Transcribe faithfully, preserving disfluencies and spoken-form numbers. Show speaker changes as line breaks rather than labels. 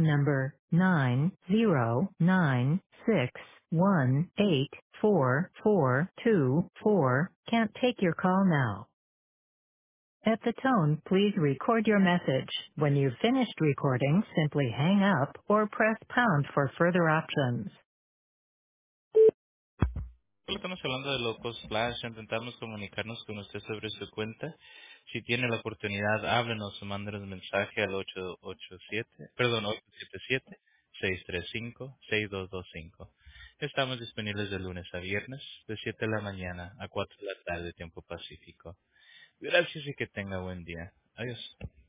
phone number nine zero nine six one eight four four two four can't take your call now. At the tone, please record your message. When you've finished recording, simply hang up or press pound for further options.
Estamos hablando de Locos Flash, intentamos comunicarnos con usted sobre su cuenta. Si tiene la oportunidad, háblenos o mándenos un mensaje al ocho ocho siete, perdón, ocho siete siete, seis tres cinco, seis dos dos cinco. Estamos disponibles de lunes a viernes, de siete de la mañana a cuatro de la tarde, tiempo pacífico. Gracias y que tenga buen día. Adiós.